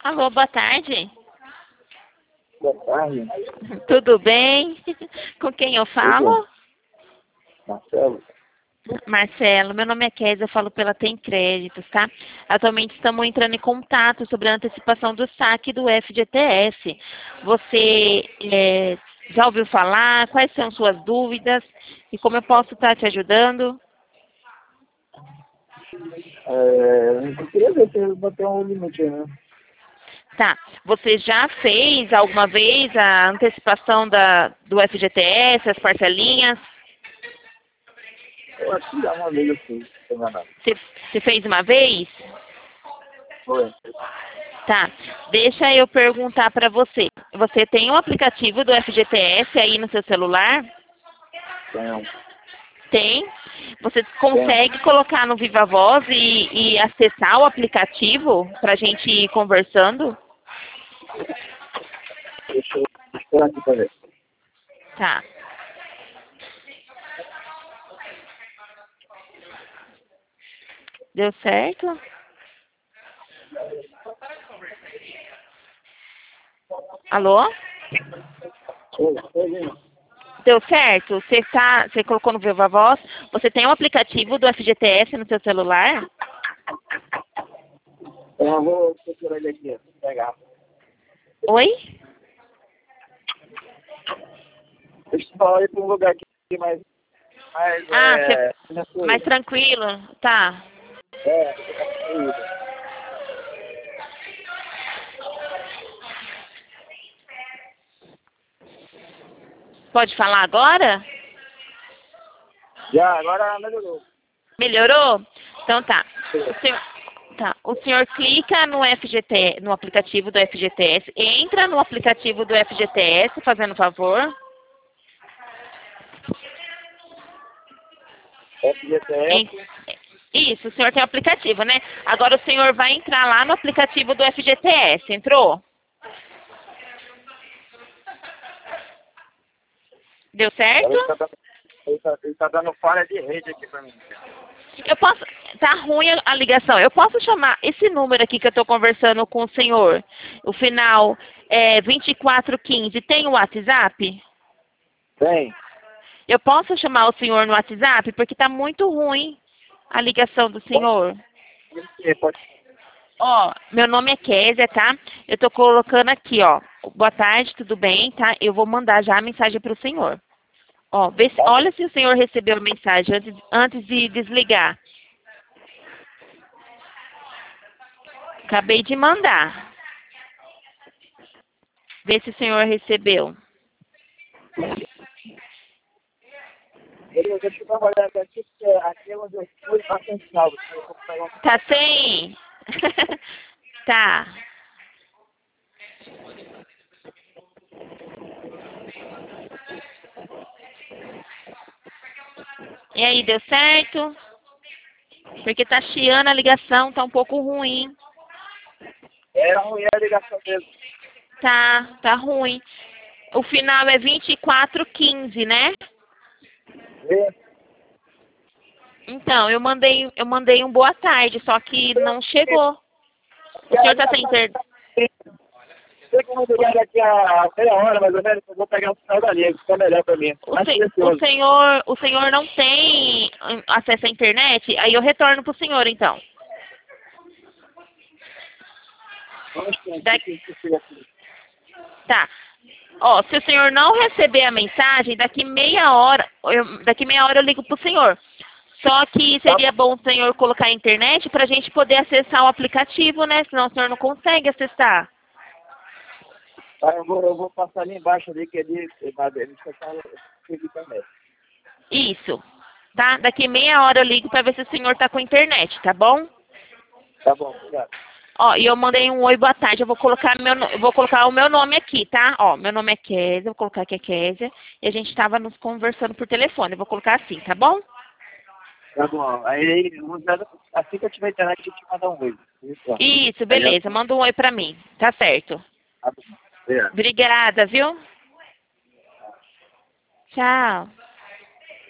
Alô, boa tarde. Boa tarde, Tudo bem? Com quem eu falo? Marcelo. Marcelo, meu nome é Kézia, eu falo pela Tem Créditos, tá? Atualmente estamos entrando em contato sobre a antecipação do saque do FGTS. Você já ouviu falar? Quais são suas dúvidas? E como eu posso estar te ajudando? Eu queria ver se ele bater um limite aí, né? Tá. Você já fez alguma vez a antecipação do FGTS, as parcelinhas? Eu acho que dá uma vez assim, se não enganado. Você fez uma vez? Foi. Tá. Deixa eu perguntar para você. Você tem um aplicativo do FGTS aí no seu celular? Tenho. Tem. Você consegue colocar no Viva Voz e acessar o aplicativo para a gente ir conversando? Deixa eu esperar aqui pra ver. Tá. Deu certo? Alô? Oi. Deu certo? Você colocou no Viva Voz? Você tem um aplicativo do FGTS no seu celular? Eu vou procurar ele aqui, pegar. Oi? Deixa eu falar aí pra um lugar aqui mais Mais tranquilo? Tá. Pode falar agora? Já, agora melhorou. Melhorou? Então tá. O senhor clica no no aplicativo do FGTS, entra no aplicativo do FGTS, fazendo favor. FGTS. Isso, o senhor tem o aplicativo, né? Agora o senhor vai entrar lá no aplicativo do FGTS, entrou? Deu certo? Ele tá dando falha de rede aqui pra mim. Eu posso. Tá ruim a ligação. Eu posso chamar esse número aqui que eu estou conversando com o senhor. O final é 2415. Tem o WhatsApp? Tem. Eu posso chamar o senhor no WhatsApp? Porque tá muito ruim a ligação do senhor. Pode. Ó, meu nome é Kézia, tá? Eu tô colocando aqui, ó. Boa tarde, tudo bem, tá? Eu vou mandar já a mensagem pro senhor. Ó, olha se o senhor recebeu a mensagem antes de desligar. Acabei de mandar. Vê se o senhor recebeu. Deixa eu dar uma olhada aqui, porque aqui é onde eu fui, tá sem saldo. Tá sem? Tá. E aí, deu certo? Porque tá chiando a ligação, tá um pouco ruim. Era ruim a ligação mesmo. Tá ruim. O final é 2415, né? Então, eu mandei um boa tarde, só que não chegou. O senhor tá sem internet? Sei que eu vou ligar daqui a meia hora, mais ou menos, eu vou pegar o sinal da linha, que fica melhor pra mim. O senhor não tem acesso à internet? Aí eu retorno pro senhor, então. Tá. Ó, se o senhor não receber a mensagem, daqui meia hora eu ligo pro senhor. Só que seria bom o senhor colocar a internet pra gente poder acessar o aplicativo, né? Senão o senhor não consegue acessar. Eu vou passar ali embaixo ali, que ele só fala também. Isso. Tá? Daqui meia hora eu ligo pra ver se o senhor tá com internet, tá bom? Tá bom, obrigado. Ó, e eu mandei um oi, boa tarde. Eu vou colocar o meu nome aqui, tá? Ó, meu nome é Kézia, vou colocar aqui a Kézia. E a gente tava nos conversando por telefone. Eu vou colocar assim, tá bom? Tá bom. Aí, assim que eu tiver internet, eu te mandar um oi. Isso, beleza. Manda um oi pra mim. Tá certo. Tá bom. Obrigado. Obrigada, viu? Tchau.